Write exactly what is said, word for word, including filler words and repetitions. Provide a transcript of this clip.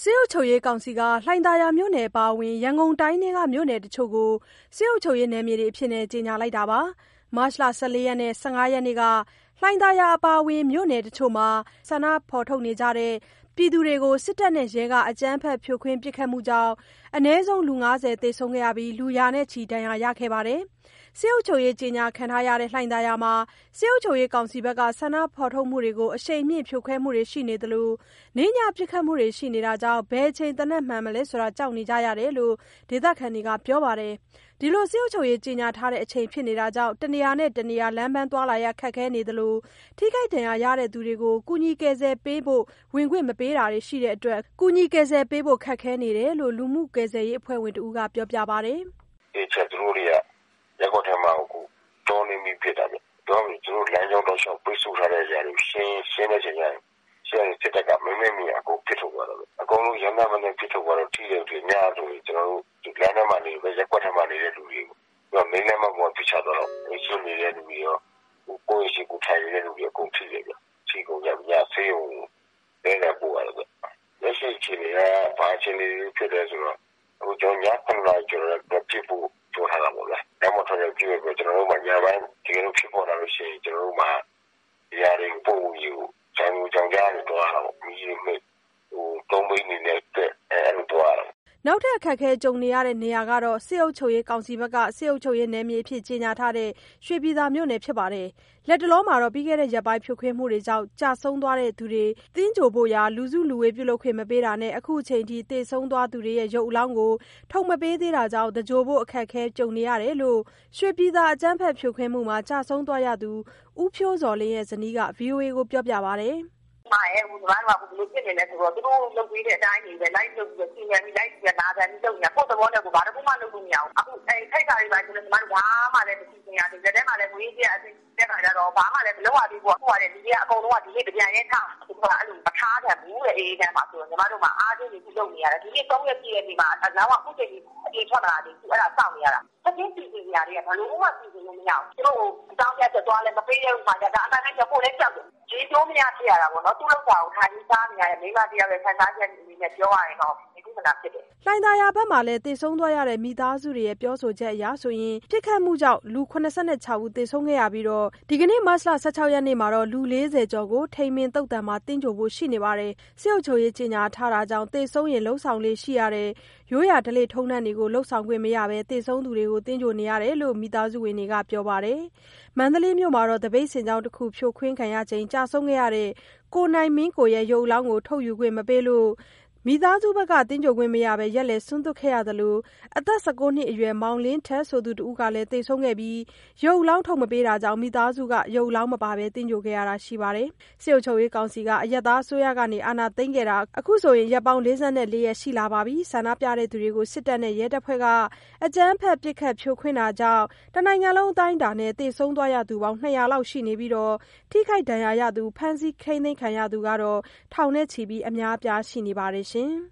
စစ်အုပ်ချုပ်ရေးကောင်စီကလှိုင်သာယာမြို့နယ်အပါအဝင်ရန်ကုန်တိုင်းထဲကမြို့နယ်တချို့ကိုစစ်အုပ်ချုပ်ရေးနယ်မြေတွေအဖြစ်ကြေညာလိုက်တာပါ။မတ်လ ၁၄ ရက်နဲ့ ၁၅ ရက်နေ့ကလှိုင်သာယာအပါအဝင်မြို့နယ်တချို့မှာဆန္ဒဖော်ထုတ်နေကြတဲ့ပြည်သူတွေကိုစစ်တပ်နဲ့ရဲကအကြမ်းဖက်ဖြိုခွင်းပစ်ခတ်မှုကြောင့်အနည်းဆုံး လူ ၅၀ သေဆုံးခဲ့ပြီးလူရာနဲ့ချီဒဏ်ရာရခဲ့ပါတယ်။စစ်အုပ်ချုပ်ရေးကြေညာခံထားရတဲ့လှိုင်သာယာမှာစစ်အုပ်ချုပ်ရေးကောင်စီဘက်ကဆန္ဒဖော်ထုတ်မှုတွေကိုအရှိန်မြင့်ဖြိုခွဲမှုတွေရှိနေသလိုနေ့ညပစ်ခတ်မှုတွေရှိနေတာကြောင့်ဘယ်အချိန်သေနတ်မှန်မလဲဆိုတာကြောက်နေကြရတယ်လို့ဒေသခံတွေကပြောပါတယ်။ဒီလိုစစ်အုပ်ချုပ်ရေးကြေညာထားတဲ့အချိန်ဖြစ်နေတာကြောင့်တနေရာနဲ့တနေရာလမ်းပန်းသွားလာရခက်ခဲနေသလိုထိခိုက်ဒဏ်ရာရတဲ့သူတွေကိုကူညီကယ်ဆယ်ပေးဖို့ဝင်ခွင့်မပေးတာတွေရှိတဲ့အတွက်ကူညီကယ်ဆယ်ပေးဖို့ခက်ခဲနေတယ်လို့လူမှုကယ်ဆယ်ရေးအဖွဲ့ဝင်တဦးကပြောပြပါတယ်။ဒီချက်သူတို့တွေကရက်ကွက်ထဲမှာကိုတောနေမိဖြစ်တာပဲ။တော့သူတို့လမ်းကြောင်းတော့ရှောက်ပိတ်ဆို့ထားတဲ့ຢာတွေရှင်းရှင်းနေချိန်တိုင်းရှင်းစစ်တပ်ကမင်းမင်းမီအကုန်ပြစ်ထုတ်သွားတယ်။အကုန်လုံးရန်သားမနဲ့ပြစ်ထုတ်သွားတော့ထိတယ်တွေညဆိုရင်ကျွန်တော်တို့ဒီလမ်းထဲမှာနေပဲရက်ကွက်ထဲမှာနေတဲ့လူတွေကိုတော့မင်းလည်းမပေါ်ပြချတော့တော့ရှင်းနေတဲ့လူတွေရောကိုယ်ရှိကိုထိုင်နေတဲ့လူတွေအကုန်ထိတယ်ဗျ။ထိကုန်ရမြဆေးုံလဲနေပို့ရတယ်ဗျ။လက်ရှိချိန်ကဘာချင်းလေးဖြစ်တယ်ဆိုတော့ဟိုကျွန်တော်ညခုနကကျွန်တော်ပြစ်ဖို့ပြောထားတာပေါ့ဗျာ။နောက်မှထွက်ရပြည့်ပြီးကျွန်တော်တို့မှညာပိုင်းဒီလိုဖြစ်ပေါ်လာလို့ရှိရင်ကျွန်တော်တို့မှဒီအရာတွေပို့ယူကျောင်းကျောင်းကြားနေတော့မီးရိပ်ဟိုတုံးမိနေနေတဲ့အဲလိုတော့နောက်ထပ်အခက်အခဲကြုံနေရတဲ့နေရာကတော့စစ်အုပ်ချုပ်ရေးကောင်စီဘက်ကစစ်အုပ်ချုပ်ရေးနယ်မြေအဖြစ်ကြေညာထားတဲ့ရွှေပြည်သာမြို့နယ်ဖြစ်ပါတယ်။လက်တလောမှာတော့ပြီးခဲ့တဲ့ရက်ပိုင်းဖြိုခွင်းမှုတွေကြောင့်ကြာဆုံးသွားတဲ့သူတွေတင်းကြိုဖို့ရာလူစုလူဝေးပြုလုပ်ခွင့်မပေးတာနဲ့အခုအချိန်ထိတေဆုံးသွားသူတွေရဲ့ရုပ်အလောင်းကိုထုတ်မပေးသေးတာကြောင့်တကြိုဖို့အခက်အခဲကြုံနေရတယ်လို့ရွှေပြည်သာအကြမ်းဖက်ဖြိုခွင်းမှုမှာကြာဆုံးသွားရသူဦးဖြိုးစော်လင်းရဲ့ဇနီးက ဗွီအိုအေ ကိုပြောပြပါတယ်။မာရဲ့ဟိုဘာမှဘယ်လိုဖြစ်နေလဲဆိုတော့သူတို့လုပ်ပေးတဲ့အတိုင်းကြီးပဲလိုက်လုပ်ပြီးစီမံပြီးလိုက်ပြီးနာခံပြီးလုပ်နေတာကိုယ်သဘောနဲ့ကိုဘာတစ်ခုမှလုပ်လို့မရအောင်အခုအဲထိုက်တာတွေပါဆိုလို့ညီမတို့ဘာမှလည်းမသိချင်ရတယ်လက်ထဲမှာလည်းငွေကြီးအစစ်တက်ခါကြတော့ဘာမှလည်းမလုပ်ရသေးဘူးဟိုကလည်းဒီကအကုန်လုံးကဒီနေ့ကြံရဲထားသူကအဲ့လိုမထားတယ်ဘူးလေအေးတန်းမှာဆိုတော့ညီမတို့မှာအားချင်းကြီးလုပ်နေရတယ်ဒီနေ့သုံးရက်ပြည့်ရဲ့ဒီမှာအလောင်းကအခုချိန်ကြီးအပြေထွက်လာတယ်သူအဲ့ဒါစောင့်နေရတာတစ်ချင်းစီစီနေရတယ်ဘယ်လိုမှစီစဉ်လို့မရအောင်သူတို့အတောင်းရချက်သွားလဲမပေးရဘူးမှကြတာအမှန်တကယ်ပို့လဲကြောက်တယ်ဒီတော့မရဖြစ်ရတာပေါ့နော်သူ့လောက်တာကိုထိုင်စားနေရတဲ့မိမတရားပဲခံစားချက်အနေနဲ့ပြောရရင်တော့ဒီကုမနာဖြစ်တယ်လှိုင်သာယာဘက်မှာလည်းတေဆုံးသွားရတဲ့မိသားစုတွေရဲ့ပြောဆိုချက်အရဆိုရင်ပြစ်ခတ်မှုကြောင့်လူ ၇၆ ဦးတေဆုံးခဲ့ရပြီးတော့ဒီကနေ့မတ်လ ၁၆ ရက်နေ့မှာတော့လူ ၄၀ ကျော်ကိုထိန်မင်တုတ်တံမှာတင်းကြိုဖို့ရှိနေပါတယ်စစ်အုပ်ချုပ်ရေးကြေညာထားတာကြောင့်တေဆုံးရင်လှုပ်ဆောင်လေးရှိရတဲ့ရိုးရာဓလေ့ထုံးတမ်းတွေကိုလှုပ်ဆောင်ခွင့်မရဘဲတေဆုံးသူတွေကိုတင်းကြိုနေရတယ်လို့မိသားစုဝင်တွေကပြောပါတယ်မန္တလေးမြို့မှာတော့တပိတ်စင်ကြောင်းတစ်ခုဖြိုခွင်းခံရချိန်ကြာဆုံးခဲ့ရတဲ့ကိုနိုင်မင်းကိုရဲ့ရုပ်အလောင်းကိုထုတ်ယူခွင့်မပေးလို့မိသားစုဘက်ကတင်းကြိုခွင့်မရဘဲရက်လက်ဆွန့်သွတ်ခဲ့ရသလိုအသက် ၁၉ နှစ်အရွယ်မောင်လင်းထက်ဆိုသူတဦးကလည်းတေဆုံးခဲ့ပြီးရုပ်အလောင်းထုတ်မပေးတာကြောင့်မိသားစုကရုပ်အလောင်းမပါဘဲတင်းကြိုခဲ့ရတာရှိပါတယ်စစ်အုပ်ချုပ်ရေးကောင်စီကအရက်သားအစိုးရကနေအာဏာသိမ်းခဲ့တာအခုဆိုရင်ရက်ပေါင်း ၄၄ ရက်ရှိလာပါပြီဆန္ဒပြတဲ့သူတွေကိုစစ်တပ်နဲ့ရဲတပ်ဖွဲ့ကအကြမ်းဖက်ပစ်ခတ်ဖြိုခွင်းတာကြောင့်တနိုင်ငံလုံးအတိုင်းအတာနဲ့တေဆုံးသွားရသူပေါင်း ၂၀၀ လောက်ရှိနေပြီးတော့ထိခိုက်ဒဏ်ရာရသူဖမ်းဆီးခိန်းသိမ်းခံရသူကတော့ထောင်နဲ့ချီပြီးအများအပြားရှိနေပါတယ်ရှင်